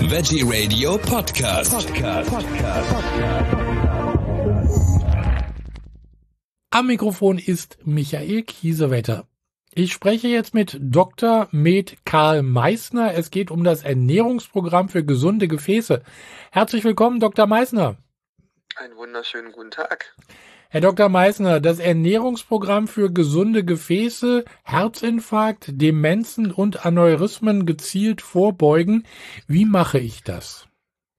Veggie Radio Podcast. Am Mikrofon ist Michael Kiesewetter. Ich spreche jetzt mit Dr. Med Karl Meissner. Es geht um das Ernährungsprogramm für gesunde Gefäße. Herzlich willkommen, Dr. Meissner. Einen wunderschönen guten Tag. Herr Dr. Meissner, das Ernährungsprogramm für gesunde Gefäße, Herzinfarkt, Demenzen und Aneurysmen gezielt vorbeugen. Wie mache ich das?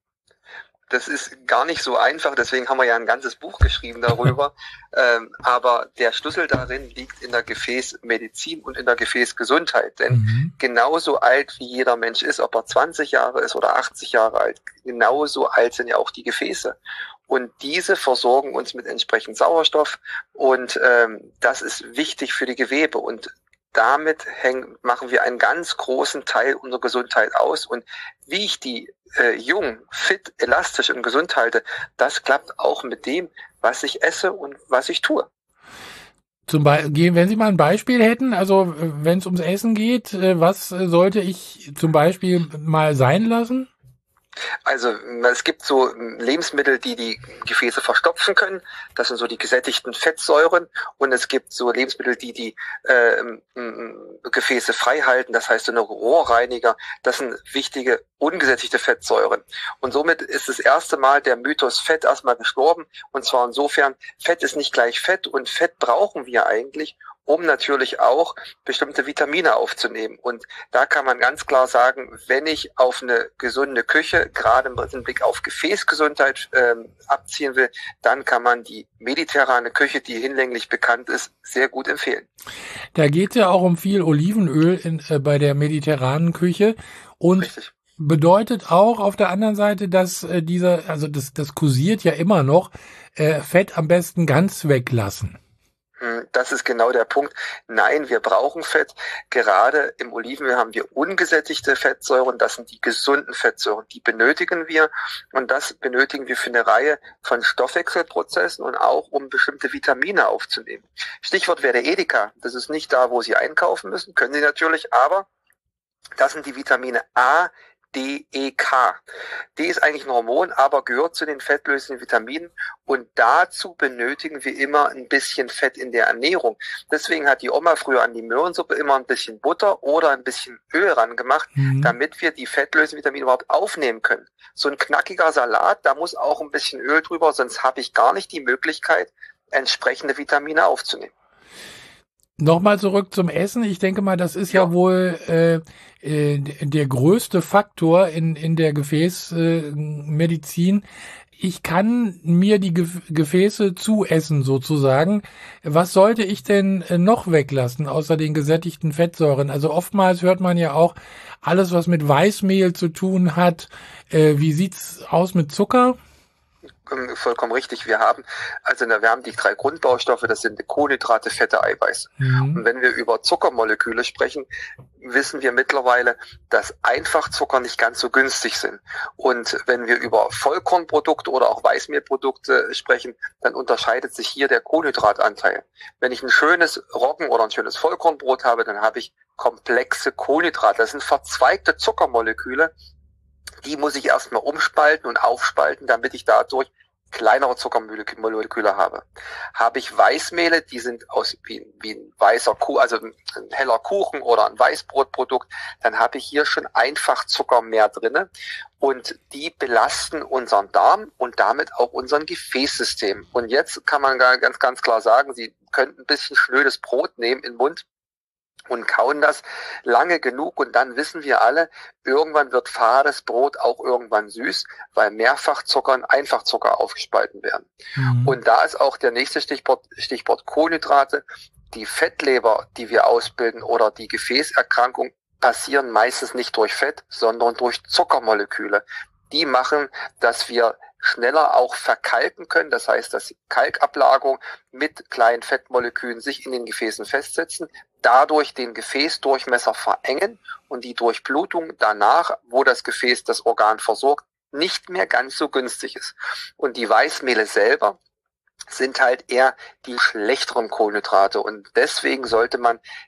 Das ist gar nicht so einfach, deswegen haben wir ja ein ganzes Buch geschrieben darüber. Aber der Schlüssel darin liegt in der Gefäßmedizin und in der Gefäßgesundheit. Denn genauso alt wie jeder Mensch ist, ob er 20 Jahre ist oder 80 Jahre alt, genauso alt sind ja auch die Gefäße. Und diese versorgen uns mit entsprechend Sauerstoff und das ist wichtig für die Gewebe. Und damit machen wir einen ganz großen Teil unserer Gesundheit aus. Und wie ich die jung, fit, elastisch und gesund halte, das klappt auch mit dem, was ich esse und was ich tue. Wenn Sie mal ein Beispiel hätten, also wenn es ums Essen geht, was sollte ich zum Beispiel mal sein lassen? Also es gibt so Lebensmittel, die die Gefäße verstopfen können. Das sind so die gesättigten Fettsäuren. Und es gibt so Lebensmittel, die die Gefäße frei halten. Das heißt so eine Rohrreiniger. Das sind wichtige ungesättigte Fettsäuren. Und somit ist das erste Mal der Mythos Fett erstmal gestorben. Und zwar insofern, Fett ist nicht gleich Fett. Und Fett brauchen wir eigentlich, um natürlich auch bestimmte Vitamine aufzunehmen. Und da kann man ganz klar sagen, wenn ich auf eine gesunde Küche, gerade im Blick auf Gefäßgesundheit abziehen will, dann kann man die mediterrane Küche, die hinlänglich bekannt ist, sehr gut empfehlen. Da geht es ja auch um viel Olivenöl bei der mediterranen Küche. Und richtig. Bedeutet auch auf der anderen Seite, dass das kursiert ja immer noch, Fett am besten ganz weglassen. Das ist genau der Punkt. Nein, wir brauchen Fett. Gerade im Olivenöl haben wir ungesättigte Fettsäuren. Das sind die gesunden Fettsäuren. Die benötigen wir. Und das benötigen wir für eine Reihe von Stoffwechselprozessen und auch, um bestimmte Vitamine aufzunehmen. Stichwort wäre der Edeka. Das ist nicht da, wo Sie einkaufen müssen. Können Sie natürlich, aber das sind die Vitamine A, D, E, K. D ist eigentlich ein Hormon, aber gehört zu den fettlösenden Vitaminen und dazu benötigen wir immer ein bisschen Fett in der Ernährung. Deswegen hat die Oma früher an die Möhrensuppe immer ein bisschen Butter oder ein bisschen Öl ran gemacht, damit wir die fettlösenden Vitamine überhaupt aufnehmen können. So ein knackiger Salat, da muss auch ein bisschen Öl drüber, sonst habe ich gar nicht die Möglichkeit, entsprechende Vitamine aufzunehmen. Nochmal zurück zum Essen. Ich denke mal, das ist ja wohl der größte Faktor in der Gefäßmedizin. Ich kann mir die Gefäße zuessen sozusagen. Was sollte ich denn noch weglassen, außer den gesättigten Fettsäuren? Also oftmals hört man ja auch alles, was mit Weißmehl zu tun hat. Wie sieht's aus mit Zucker? Vollkommen richtig. Wir haben die 3 Grundbaustoffe, das sind Kohlenhydrate, Fette, Eiweiß. Und wenn wir über Zuckermoleküle sprechen, wissen wir mittlerweile, dass Einfachzucker nicht ganz so günstig sind. Und wenn wir über Vollkornprodukte oder auch Weißmehlprodukte sprechen, dann unterscheidet sich hier der Kohlenhydratanteil. Wenn ich ein schönes Roggen- oder ein schönes Vollkornbrot habe, dann habe ich komplexe Kohlenhydrate. Das sind verzweigte Zuckermoleküle. Die muss ich erstmal umspalten und aufspalten, damit ich dadurch kleinere Zuckermoleküle habe. Habe ich Weißmehle, die sind wie ein weißer Kuchen, also ein heller Kuchen oder ein Weißbrotprodukt, dann habe ich hier schon einfach Zucker mehr drinne und die belasten unseren Darm und damit auch unseren Gefäßsystem. Und jetzt kann man ganz, ganz klar sagen, Sie können ein bisschen schnödes Brot nehmen in den Mund und kauen das lange genug und dann wissen wir alle, irgendwann wird fades Brot auch irgendwann süß, weil Mehrfachzucker in Einfachzucker aufgespalten werden. Und da ist auch der nächste Stichwort Kohlenhydrate. Die Fettleber, die wir ausbilden oder die Gefäßerkrankung passieren meistens nicht durch Fett, sondern durch Zuckermoleküle. Die machen, dass wir schneller auch verkalken können. Das heißt, dass Kalkablagerungen mit kleinen Fettmolekülen sich in den Gefäßen festsetzen, dadurch den Gefäßdurchmesser verengen und die Durchblutung danach, wo das Gefäß das Organ versorgt, nicht mehr ganz so günstig ist. Und die Weißmehle selber sind halt eher die schlechteren Kohlenhydrate und deswegen sollte man,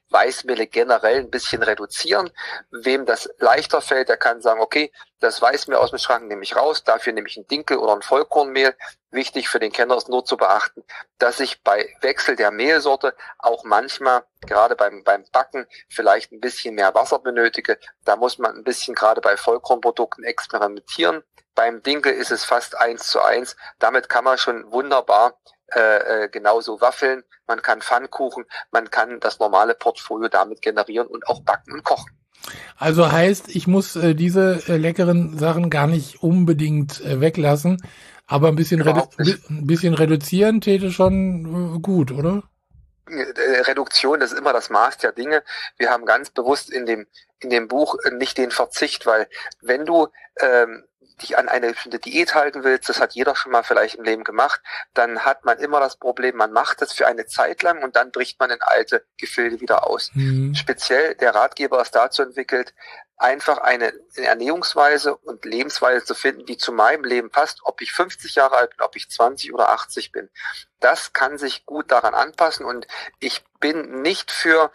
Weißmehle generell ein bisschen reduzieren. Wem das leichter fällt, der kann sagen, okay, das Weißmehl aus dem Schrank nehme ich raus, dafür nehme ich ein Dinkel oder ein Vollkornmehl. Wichtig für den Kenner ist nur zu beachten, dass ich bei Wechsel der Mehlsorte auch manchmal, gerade beim Backen, vielleicht ein bisschen mehr Wasser benötige. Da muss man ein bisschen gerade bei Vollkornprodukten experimentieren. Beim Dinkel ist es fast 1:1. Damit kann man schon wunderbar genauso Waffeln, man kann Pfannkuchen, man kann das normale Portfolio damit generieren und auch backen und kochen. Also heißt, ich muss diese leckeren Sachen gar nicht unbedingt weglassen, aber ein bisschen reduzieren täte schon gut, oder? Reduktion, das ist immer das Maß der Dinge. Wir haben ganz bewusst in dem Buch nicht den Verzicht, weil wenn du dich an eine bestimmte Diät halten willst, das hat jeder schon mal vielleicht im Leben gemacht, dann hat man immer das Problem, man macht das für eine Zeit lang und dann bricht man in alte Gefilde wieder aus. Speziell der Ratgeber ist dazu entwickelt, einfach eine Ernährungsweise und Lebensweise zu finden, die zu meinem Leben passt, ob ich 50 Jahre alt bin, ob ich 20 oder 80 bin. Das kann sich gut daran anpassen und ich bin nicht für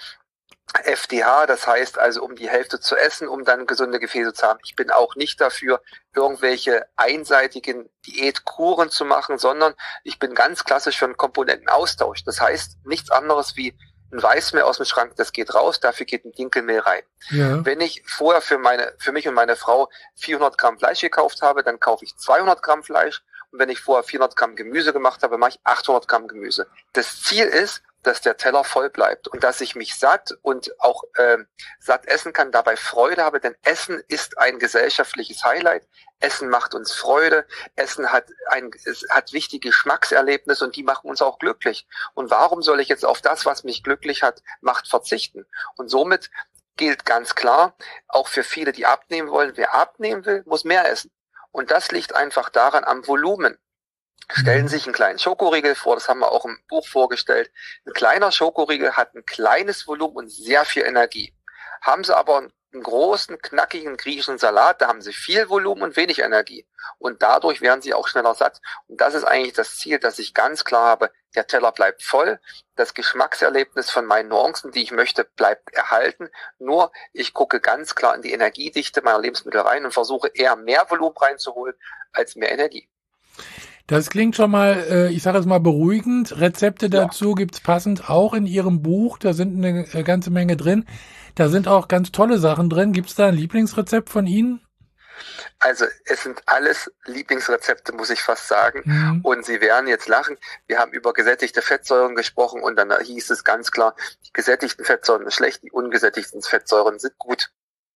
FDH, das heißt also, um die Hälfte zu essen, um dann gesunde Gefäße zu haben. Ich bin auch nicht dafür, irgendwelche einseitigen Diätkuren zu machen, sondern ich bin ganz klassisch für einen Komponentenaustausch. Das heißt, nichts anderes wie ein Weißmehl aus dem Schrank, das geht raus, dafür geht ein Dinkelmehl rein. Ja. Wenn ich vorher für mich und meine Frau 400 Gramm Fleisch gekauft habe, dann kaufe ich 200 Gramm Fleisch. Und wenn ich vorher 400 Gramm Gemüse gemacht habe, mache ich 800 Gramm Gemüse. Das Ziel ist, dass der Teller voll bleibt und dass ich mich satt und auch satt essen kann, dabei Freude habe, denn Essen ist ein gesellschaftliches Highlight. Essen macht uns Freude, Essen hat wichtige Geschmackserlebnisse und die machen uns auch glücklich. Und warum soll ich jetzt auf das, was mich glücklich macht, verzichten? Und somit gilt ganz klar, auch für viele, die abnehmen wollen, wer abnehmen will, muss mehr essen. Und das liegt einfach daran am Volumen. Stellen sich einen kleinen Schokoriegel vor, das haben wir auch im Buch vorgestellt. Ein kleiner Schokoriegel hat ein kleines Volumen und sehr viel Energie. Haben Sie aber einen großen, knackigen griechischen Salat, da haben Sie viel Volumen und wenig Energie. Und dadurch werden Sie auch schneller satt. Und das ist eigentlich das Ziel, dass ich ganz klar habe, der Teller bleibt voll, das Geschmackserlebnis von meinen Nuancen, die ich möchte, bleibt erhalten. Nur ich gucke ganz klar in die Energiedichte meiner Lebensmittel rein und versuche eher mehr Volumen reinzuholen als mehr Energie. Das klingt schon mal, ich sage es mal, beruhigend. Rezepte dazu gibt's passend auch in Ihrem Buch. Da sind eine ganze Menge drin. Da sind auch ganz tolle Sachen drin. Gibt's da ein Lieblingsrezept von Ihnen? Also es sind alles Lieblingsrezepte, muss ich fast sagen. Und Sie werden jetzt lachen. Wir haben über gesättigte Fettsäuren gesprochen und dann hieß es ganz klar, die gesättigten Fettsäuren sind schlecht, die ungesättigten Fettsäuren sind gut.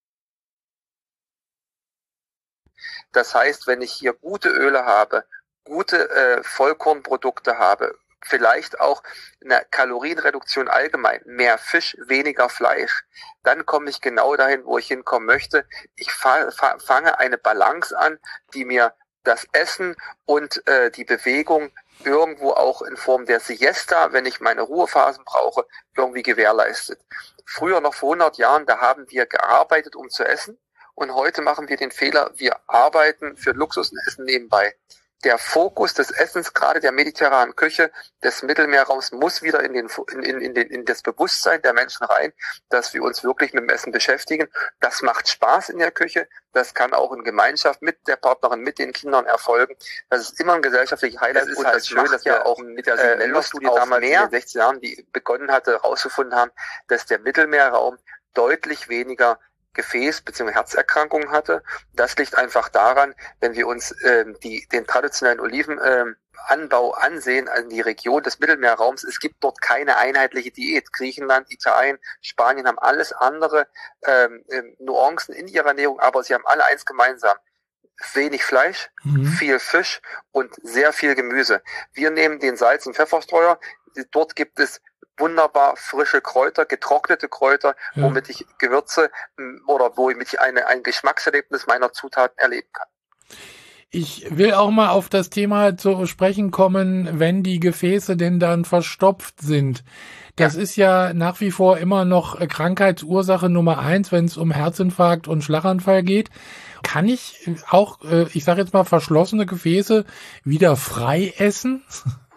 Das heißt, wenn ich hier gute Öle habe, gute Vollkornprodukte habe, vielleicht auch eine Kalorienreduktion allgemein, mehr Fisch, weniger Fleisch, dann komme ich genau dahin, wo ich hinkommen möchte. Ich fange eine Balance an, die mir das Essen und die Bewegung irgendwo auch in Form der Siesta, wenn ich meine Ruhephasen brauche, irgendwie gewährleistet. Früher, noch vor 100 Jahren, da haben wir gearbeitet, um zu essen. Und heute machen wir den Fehler, wir arbeiten für Luxus und essen nebenbei. Der Fokus des Essens, gerade der mediterranen Küche, des Mittelmeerraums, muss wieder in das Bewusstsein der Menschen rein, dass wir uns wirklich mit dem Essen beschäftigen. Das macht Spaß in der Küche. Das kann auch in Gemeinschaft mit der Partnerin, mit den Kindern erfolgen. Das ist immer ein gesellschaftliches Highlight. Das ist halt schön, dass wir auch mit der Sinello-Studie damals in den 60 Jahren, die begonnen hatte, herausgefunden haben, dass der Mittelmeerraum deutlich weniger Gefäß- bzw. Herzerkrankungen hatte. Das liegt einfach daran, wenn wir uns den traditionellen Olivenanbau ansehen, also die Region des Mittelmeerraums, es gibt dort keine einheitliche Diät. Griechenland, Italien, Spanien haben alles andere Nuancen in ihrer Ernährung, aber sie haben alle eins gemeinsam. Wenig Fleisch, viel Fisch und sehr viel Gemüse. Wir nehmen den Salz- und Pfefferstreuer. Dort gibt es wunderbar frische Kräuter, getrocknete Kräuter, womit ich Gewürze oder womit ich ein Geschmackserlebnis meiner Zutaten erleben kann. Ich will auch mal auf das Thema zu sprechen kommen, wenn die Gefäße denn dann verstopft sind. Das ist ja nach wie vor immer noch Krankheitsursache Nummer 1, wenn es um Herzinfarkt und Schlaganfall geht. Kann ich auch, ich sage jetzt mal, verschlossene Gefäße wieder frei essen?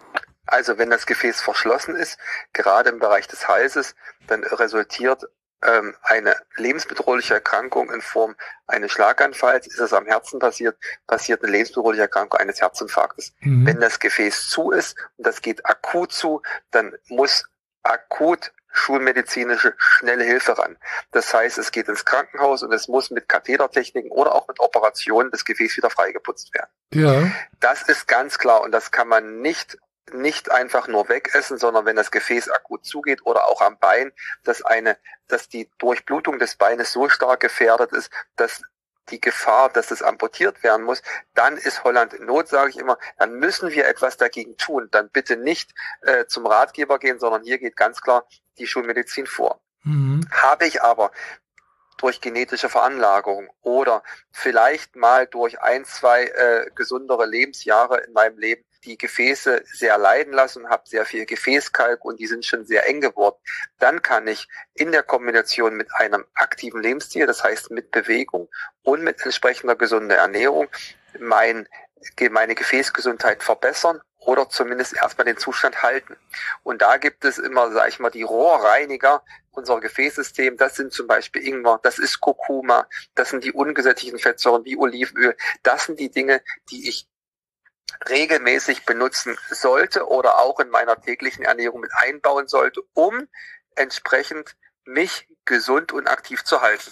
Also wenn das Gefäß verschlossen ist, gerade im Bereich des Halses, dann resultiert eine lebensbedrohliche Erkrankung in Form eines Schlaganfalls. Ist es am Herzen passiert eine lebensbedrohliche Erkrankung eines Herzinfarktes. Wenn das Gefäß zu ist und das geht akut zu, dann muss akut schulmedizinische schnelle Hilfe ran. Das heißt, es geht ins Krankenhaus und es muss mit Kathetertechniken oder auch mit Operationen das Gefäß wieder freigeputzt werden. Ja. Das ist ganz klar und das kann man nicht einfach nur wegessen, sondern wenn das Gefäß akut zugeht oder auch am Bein, dass die Durchblutung des Beines so stark gefährdet ist, dass die Gefahr, dass es amputiert werden muss, dann ist Holland in Not, sage ich immer, dann müssen wir etwas dagegen tun. Dann bitte nicht zum Ratgeber gehen, sondern hier geht ganz klar die Schulmedizin vor. Habe ich aber durch genetische Veranlagung oder vielleicht mal durch 1, 2 gesundere Lebensjahre in meinem Leben die Gefäße sehr leiden lassen, habe sehr viel Gefäßkalk und die sind schon sehr eng geworden, dann kann ich in der Kombination mit einem aktiven Lebensstil, das heißt mit Bewegung und mit entsprechender gesunder Ernährung, meine Gefäßgesundheit verbessern oder zumindest erstmal den Zustand halten. Und da gibt es immer, sage ich mal, die Rohrreiniger unser Gefäßsystem. Das sind zum Beispiel Ingwer, das ist Kurkuma, das sind die ungesättigten Fettsäuren wie Olivenöl. Das sind die Dinge, die ich regelmäßig benutzen sollte oder auch in meiner täglichen Ernährung mit einbauen sollte, um entsprechend mich gesund und aktiv zu halten.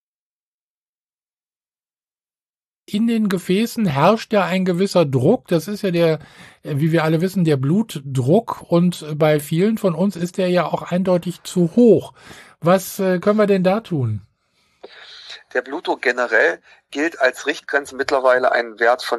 In den Gefäßen herrscht ja ein gewisser Druck. Das ist ja wie wir alle wissen, der Blutdruck. Und bei vielen von uns ist der ja auch eindeutig zu hoch. Was können wir denn da tun? Der Blutdruck generell gilt als Richtgrenze mittlerweile ein Wert von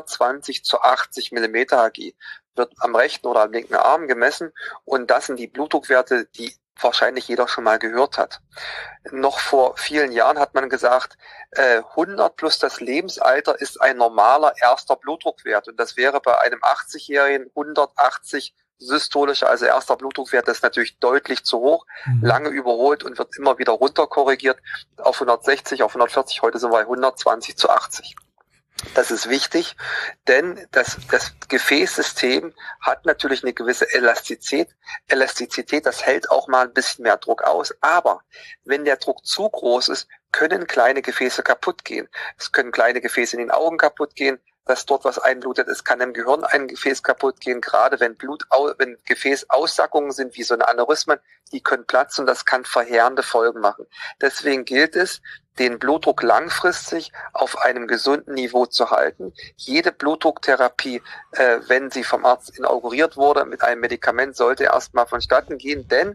120/80 mm Hg. Wird am rechten oder am linken Arm gemessen. Und das sind die Blutdruckwerte, die wahrscheinlich jeder schon mal gehört hat. Noch vor vielen Jahren hat man gesagt, 100 plus das Lebensalter ist ein normaler erster Blutdruckwert. Und das wäre bei einem 80-Jährigen 180 systolischer, also erster Blutdruckwert, das ist natürlich deutlich zu hoch, lange überholt und wird immer wieder runterkorrigiert auf 160, auf 140, heute sind wir bei 120/80. Das ist wichtig, denn das Gefäßsystem hat natürlich eine gewisse Elastizität. Das hält auch mal ein bisschen mehr Druck aus. Aber wenn der Druck zu groß ist, können kleine Gefäße kaputt gehen. Es können kleine Gefäße in den Augen kaputt gehen, dass dort was einblutet. Es kann im Gehirn ein Gefäß kaputt gehen, gerade wenn Gefäßaussackungen sind, wie so eine Aneurysmen, die können platzen und das kann verheerende Folgen machen. Deswegen gilt es, den Blutdruck langfristig auf einem gesunden Niveau zu halten. Jede Blutdrucktherapie, wenn sie vom Arzt inauguriert wurde mit einem Medikament, sollte erstmal vonstatten gehen, denn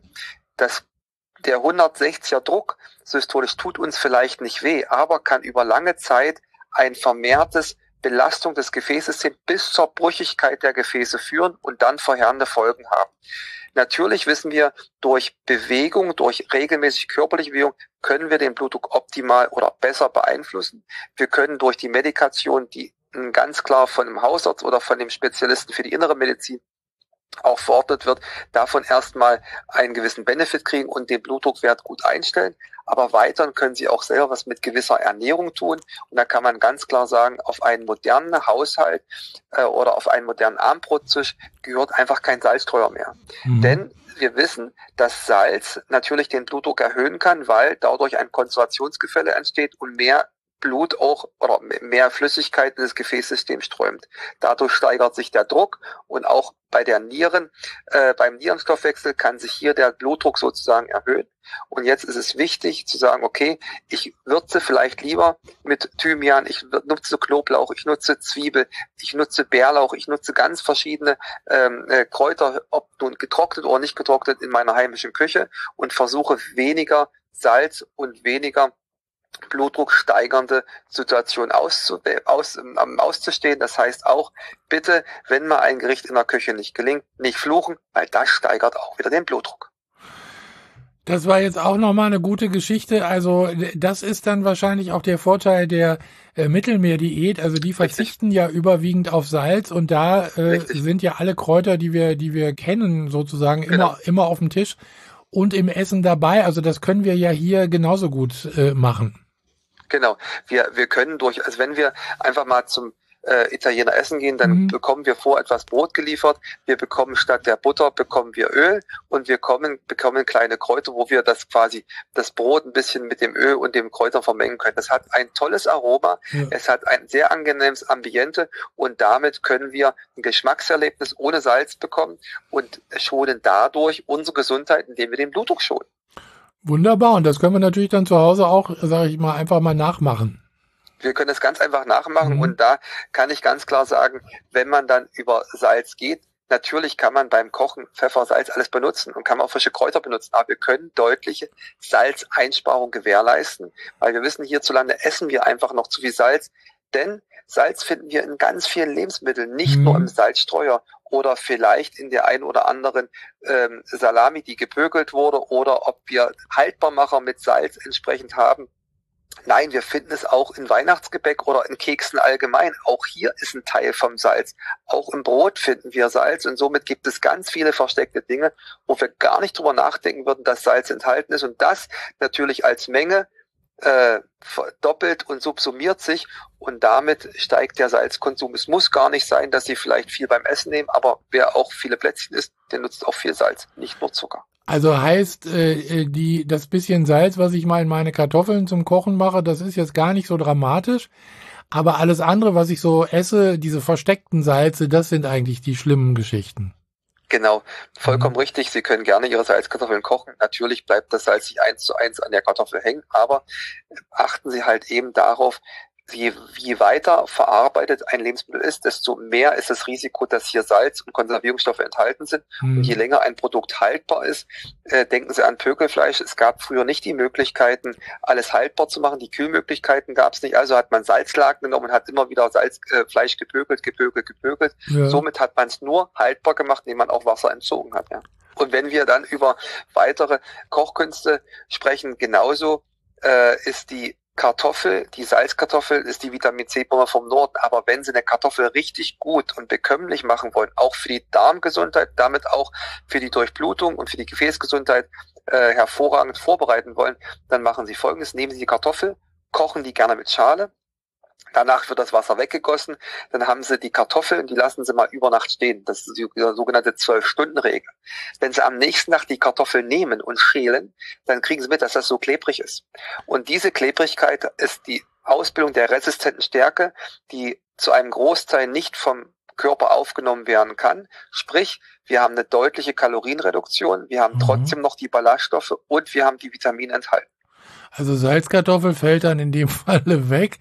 der 160er Druck systolisch tut uns vielleicht nicht weh, aber kann über lange Zeit ein vermehrtes Belastung des Gefäßsystems bis zur Brüchigkeit der Gefäße führen und dann verheerende Folgen haben. Natürlich wissen wir, durch Bewegung, durch regelmäßig körperliche Bewegung können wir den Blutdruck optimal oder besser beeinflussen. Wir können durch die Medikation, die ganz klar von dem Hausarzt oder von dem Spezialisten für die innere Medizin auch verordnet wird, davon erstmal einen gewissen Benefit kriegen und den Blutdruckwert gut einstellen. Aber weiter können Sie auch selber was mit gewisser Ernährung tun. Und da kann man ganz klar sagen, auf einen modernen Haushalt oder auf einen modernen Abendbrottisch gehört einfach kein Salzstreuer mehr. Denn wir wissen, dass Salz natürlich den Blutdruck erhöhen kann, weil dadurch ein Konzentrationsgefälle entsteht und mehr Blut auch oder mehr Flüssigkeit in das Gefäßsystem strömt. Dadurch steigert sich der Druck und auch bei der beim Nierenstoffwechsel kann sich hier der Blutdruck sozusagen erhöhen. Und jetzt ist es wichtig zu sagen, okay, ich würze vielleicht lieber mit Thymian, ich nutze Knoblauch, ich nutze Zwiebel, ich nutze Bärlauch, ich nutze ganz verschiedene Kräuter, ob nun getrocknet oder nicht getrocknet, in meiner heimischen Küche und versuche weniger Salz und weniger Blutdruck steigernde Situation auszustehen. Das heißt auch, bitte, wenn mal ein Gericht in der Küche nicht gelingt, nicht fluchen, weil das steigert auch wieder den Blutdruck. Das war jetzt auch nochmal eine gute Geschichte. Also das ist dann wahrscheinlich auch der Vorteil der Mittelmeerdiät. Also die verzichten ja überwiegend auf Salz und da sind ja alle Kräuter, die wir kennen, sozusagen immer auf dem Tisch und im Essen dabei. Also das können wir ja hier genauso gut machen. Genau. Wir können also wenn wir einfach mal Italiener essen gehen, dann bekommen wir vor etwas Brot geliefert, wir bekommen statt der Butter bekommen wir Öl und wir bekommen kleine Kräuter, wo wir das Brot ein bisschen mit dem Öl und dem Kräuter vermengen können. Das hat ein tolles Aroma, es hat ein sehr angenehmes Ambiente und damit können wir ein Geschmackserlebnis ohne Salz bekommen und schonen dadurch unsere Gesundheit, indem wir den Blutdruck schonen. Wunderbar, und das können wir natürlich dann zu Hause auch, sage ich mal, einfach mal nachmachen. Wir können das ganz einfach nachmachen und da kann ich ganz klar sagen, wenn man dann über Salz geht, natürlich kann man beim Kochen Pfeffer, Salz alles benutzen und kann man auch frische Kräuter benutzen, aber wir können deutliche Salzeinsparung gewährleisten, weil wir wissen, hierzulande essen wir einfach noch zu viel Salz, denn Salz finden wir in ganz vielen Lebensmitteln, nicht nur im Salzstreuer oder vielleicht in der einen oder anderen Salami, die gepökelt wurde oder ob wir Haltbarmacher mit Salz entsprechend haben. Nein, wir finden es auch in Weihnachtsgebäck oder in Keksen allgemein. Auch hier ist ein Teil vom Salz. Auch im Brot finden wir Salz und somit gibt es ganz viele versteckte Dinge, wo wir gar nicht drüber nachdenken würden, dass Salz enthalten ist und das natürlich als Menge verdoppelt und subsumiert sich und damit steigt der Salzkonsum. Es muss gar nicht sein, dass Sie vielleicht viel beim Essen nehmen, aber wer auch viele Plätzchen isst, der nutzt auch viel Salz, nicht nur Zucker. Also heißt, das bisschen Salz, was ich mal in meine Kartoffeln zum Kochen mache, das ist jetzt gar nicht so dramatisch, aber alles andere, was ich so esse, diese versteckten Salze, das sind eigentlich die schlimmen Geschichten. Genau, vollkommen richtig. Sie können gerne Ihre Salzkartoffeln kochen. Natürlich bleibt das Salz nicht 1:1 an der Kartoffel hängen, aber achten Sie halt eben darauf, je weiter verarbeitet ein Lebensmittel ist, desto mehr ist das Risiko, dass hier Salz und Konservierungsstoffe enthalten sind. Und je länger ein Produkt haltbar ist, denken Sie an Pökelfleisch. Es gab früher nicht die Möglichkeiten, alles haltbar zu machen. Die Kühlmöglichkeiten gab es nicht. Also hat man Salzlaken genommen und hat immer wieder Fleisch gepökelt. Ja. Somit hat man es nur haltbar gemacht, indem man auch Wasser entzogen hat. Ja. Und wenn wir dann über weitere Kochkünste sprechen, genauso ist die Salzkartoffel ist die Vitamin-C-Bombe vom Norden. Aber wenn Sie eine Kartoffel richtig gut und bekömmlich machen wollen, auch für die Darmgesundheit, damit auch für die Durchblutung und für die Gefäßgesundheit hervorragend vorbereiten wollen, dann machen Sie Folgendes. Nehmen Sie die Kartoffel, kochen die gerne mit Schale. Danach wird das Wasser weggegossen, dann haben Sie die Kartoffeln, die lassen Sie mal über Nacht stehen. Das ist die sogenannte 12-Stunden-Regel. Wenn Sie am nächsten Tag die Kartoffeln nehmen und schälen, dann kriegen Sie mit, dass das so klebrig ist. Und diese Klebrigkeit ist die Ausbildung der resistenten Stärke, die zu einem Großteil nicht vom Körper aufgenommen werden kann. Sprich, wir haben eine deutliche Kalorienreduktion, wir haben trotzdem noch die Ballaststoffe und wir haben die Vitamine enthalten. Also Salzkartoffel fällt dann in dem Falle weg.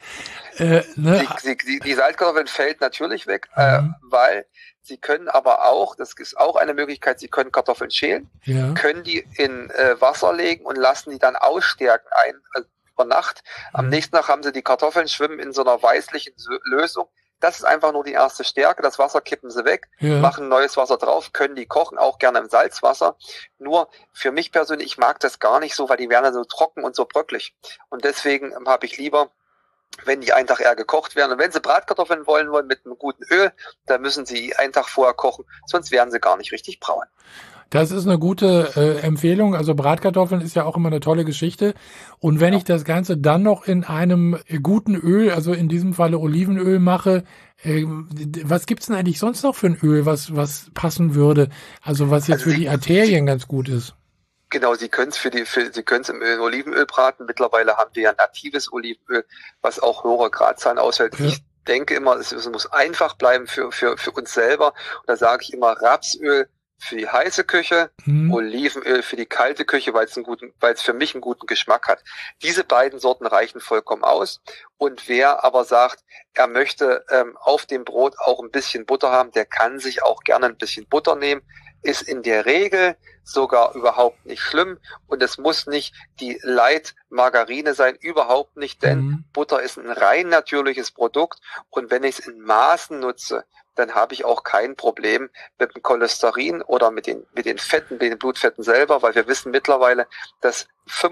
Ne? Die Salzkartoffel fällt natürlich weg, weil Sie können aber auch, das ist auch eine Möglichkeit, Sie können Kartoffeln schälen, können die in Wasser legen und lassen die dann ausstärken über Nacht. Am nächsten Tag haben Sie die Kartoffeln, schwimmen in so einer weißlichen Lösung. Das ist einfach nur die erste Stärke. Das Wasser kippen Sie weg, machen neues Wasser drauf, können die kochen, auch gerne im Salzwasser. Nur für mich persönlich, ich mag das gar nicht so, weil die werden so trocken und so bröckelig. Und deswegen habe ich lieber, wenn die einen Tag eher gekocht werden. Und wenn Sie Bratkartoffeln wollen mit einem guten Öl, dann müssen Sie einen Tag vorher kochen, sonst werden sie gar nicht richtig braun. Das ist eine gute Empfehlung. Also Bratkartoffeln ist ja auch immer eine tolle Geschichte. Und wenn ich das Ganze dann noch in einem guten Öl, also in diesem Falle Olivenöl mache, was gibt's denn eigentlich sonst noch für ein Öl, was passen würde? Also was jetzt für die Arterien ganz gut ist? Genau, Sie können es im Olivenöl braten. Mittlerweile haben wir ja natives Olivenöl, was auch höhere Gradzahlen aushält. Ja. Ich denke immer, es muss einfach bleiben für uns selber. Und da sage ich immer Rapsöl für die heiße Küche, Olivenöl für die kalte Küche, weil es für mich einen guten Geschmack hat. Diese beiden Sorten reichen vollkommen aus. Und wer aber sagt, er möchte auf dem Brot auch ein bisschen Butter haben, der kann sich auch gerne ein bisschen Butter nehmen. Ist in der Regel sogar überhaupt nicht schlimm und es muss nicht die Light-Margarine sein, überhaupt nicht, denn Butter ist ein rein natürliches Produkt und wenn ich es in Maßen nutze, dann habe ich auch kein Problem mit dem Cholesterin oder mit den Fetten, mit den Blutfetten selber, weil wir wissen mittlerweile, dass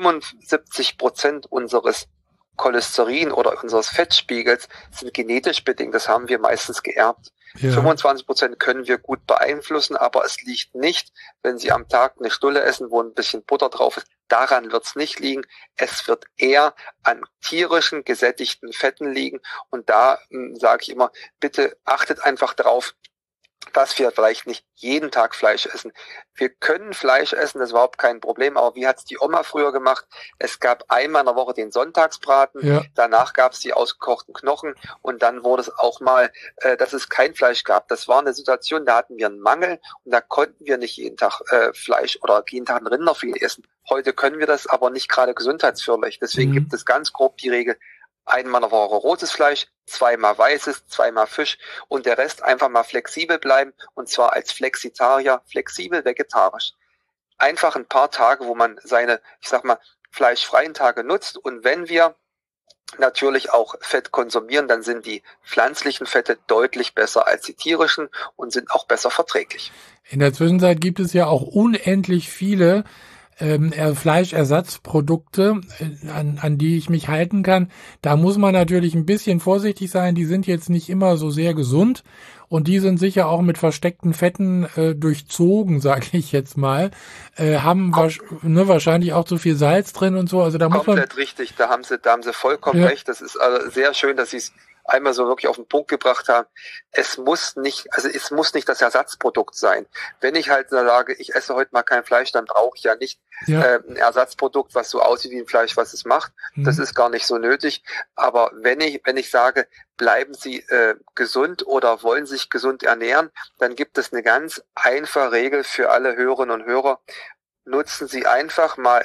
75% unseres Cholesterin oder unseres Fettspiegels sind genetisch bedingt. Das haben wir meistens geerbt. Ja. 25% können wir gut beeinflussen, aber es liegt nicht, wenn Sie am Tag eine Stulle essen, wo ein bisschen Butter drauf ist, Daran wird es nicht liegen. Es wird eher an tierischen, gesättigten Fetten liegen. Und da sage ich immer, bitte achtet einfach drauf, dass wir vielleicht nicht jeden Tag Fleisch essen. Wir können Fleisch essen, das ist überhaupt kein Problem, aber wie hat es die Oma früher gemacht? Es gab einmal in der Woche den Sonntagsbraten, ja. Danach gab es die ausgekochten Knochen und dann wurde es auch mal, dass es kein Fleisch gab. Das war eine Situation, da hatten wir einen Mangel und da konnten wir nicht jeden Tag Fleisch oder jeden Tag ein Rinderfilet essen. Heute können wir das, aber nicht gerade gesundheitsförderlich. Deswegen gibt es ganz grob die Regel, einmal in der Woche rotes Fleisch, zweimal weißes, zweimal Fisch und der Rest einfach mal flexibel bleiben und zwar als Flexitarier, flexibel vegetarisch. Einfach ein paar Tage, wo man seine, ich sag mal, fleischfreien Tage nutzt und wenn wir natürlich auch Fett konsumieren, dann sind die pflanzlichen Fette deutlich besser als die tierischen und sind auch besser verträglich. In der Zwischenzeit gibt es ja auch unendlich viele Fleischersatzprodukte, an die ich mich halten kann. Da muss man natürlich ein bisschen vorsichtig sein. Die sind jetzt nicht immer so sehr gesund und die sind sicher auch mit versteckten Fetten durchzogen, sage ich jetzt mal. Haben wahrscheinlich auch zu viel Salz drin und so. Also da muss man komplett richtig. Da haben sie vollkommen recht. Das ist also sehr schön, dass Sie es einmal so wirklich auf den Punkt gebracht haben. Es muss nicht das Ersatzprodukt sein. Wenn ich halt sage, ich esse heute mal kein Fleisch, dann brauche ich ja nicht ein Ersatzprodukt, was so aussieht wie ein Fleisch, was es macht. Das ist gar nicht so nötig. Aber wenn ich sage, bleiben Sie gesund oder wollen sich gesund ernähren, dann gibt es eine ganz einfache Regel für alle Hörerinnen und Hörer. Nutzen Sie einfach mal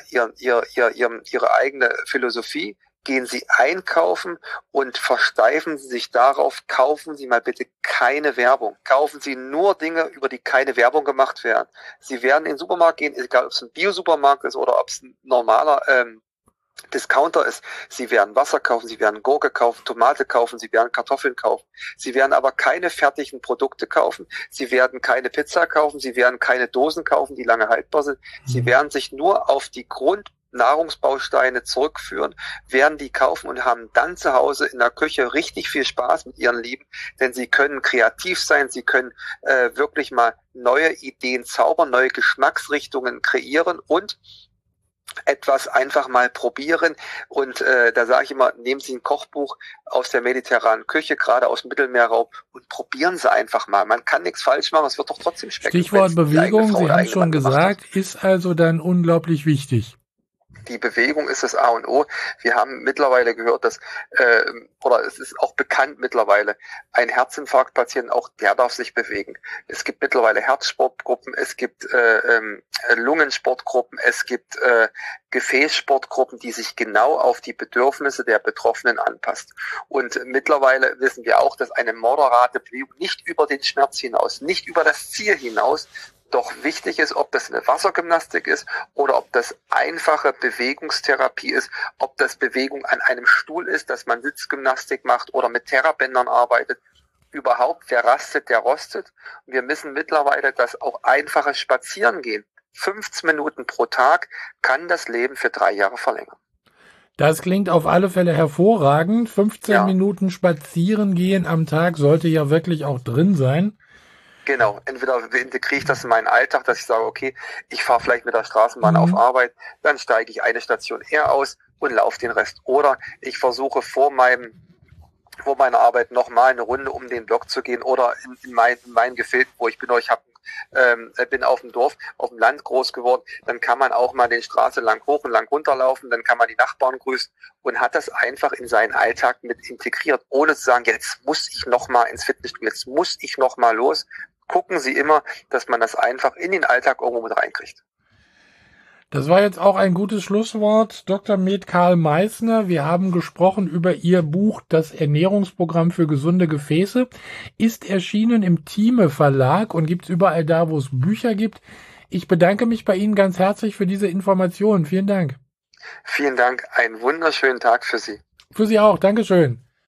Ihre eigene Philosophie. Gehen Sie einkaufen und versteifen Sie sich darauf, kaufen Sie mal bitte keine Werbung. Kaufen Sie nur Dinge, über die keine Werbung gemacht werden. Sie werden in den Supermarkt gehen, egal ob es ein Bio-Supermarkt ist oder ob es ein normaler Discounter ist. Sie werden Wasser kaufen, Sie werden Gurke kaufen, Tomate kaufen, Sie werden Kartoffeln kaufen. Sie werden aber keine fertigen Produkte kaufen. Sie werden keine Pizza kaufen, Sie werden keine Dosen kaufen, die lange haltbar sind. Sie werden sich nur auf die Grundnahrungsbausteine zurückführen, werden die kaufen und haben dann zu Hause in der Küche richtig viel Spaß mit ihren Lieben, denn sie können kreativ sein, sie können wirklich mal neue Ideen zaubern, neue Geschmacksrichtungen kreieren und etwas einfach mal probieren und da sage ich immer, nehmen Sie ein Kochbuch aus der mediterranen Küche, gerade aus dem Mittelmeerraum und probieren Sie einfach mal. Man kann nichts falsch machen, es wird doch trotzdem schmecken. Stichwort Bewegung, Sie haben schon gesagt, ist also dann unglaublich wichtig. Die Bewegung ist das A und O. Wir haben mittlerweile gehört, dass, oder es ist auch bekannt mittlerweile, ein Herzinfarktpatient, auch der darf sich bewegen. Es gibt mittlerweile Herzsportgruppen, es gibt Lungensportgruppen, es gibt Gefäßsportgruppen, die sich genau auf die Bedürfnisse der Betroffenen anpasst. Und mittlerweile wissen wir auch, dass eine moderate Bewegung nicht über den Schmerz hinaus, nicht über das Ziel hinaus, doch wichtig ist, ob das eine Wassergymnastik ist oder ob das einfache Bewegungstherapie ist, ob das Bewegung an einem Stuhl ist, dass man Sitzgymnastik macht oder mit Terrabändern arbeitet. Überhaupt, wer rastet, der rostet. Wir wissen mittlerweile, dass auch einfaches Spazierengehen, 15 Minuten pro Tag, kann das Leben für 3 Jahre verlängern. Das klingt auf alle Fälle hervorragend. 15 Minuten spazieren gehen am Tag sollte ja wirklich auch drin sein. Genau, entweder integriere ich das in meinen Alltag, dass ich sage, okay, ich fahre vielleicht mit der Straßenbahn auf Arbeit, dann steige ich eine Station eher aus und laufe den Rest. Oder ich versuche vor meiner Arbeit nochmal eine Runde um den Block zu gehen oder in mein Gefilde, wo ich bin, bin auf dem Dorf, auf dem Land groß geworden, dann kann man auch mal den Straße lang hoch und lang runterlaufen, dann kann man die Nachbarn grüßen und hat das einfach in seinen Alltag mit integriert, ohne zu sagen, jetzt muss ich nochmal ins Fitnessstudio, jetzt muss ich nochmal los. Gucken Sie immer, dass man das einfach in den Alltag irgendwo mit reinkriegt. Das war jetzt auch ein gutes Schlusswort. Dr. Med Karl Meissner, wir haben gesprochen über Ihr Buch Das Ernährungsprogramm für gesunde Gefäße. Ist erschienen im Thieme Verlag und gibt's überall da, wo es Bücher gibt. Ich bedanke mich bei Ihnen ganz herzlich für diese Informationen. Vielen Dank. Vielen Dank. Einen wunderschönen Tag für Sie. Für Sie auch. Dankeschön.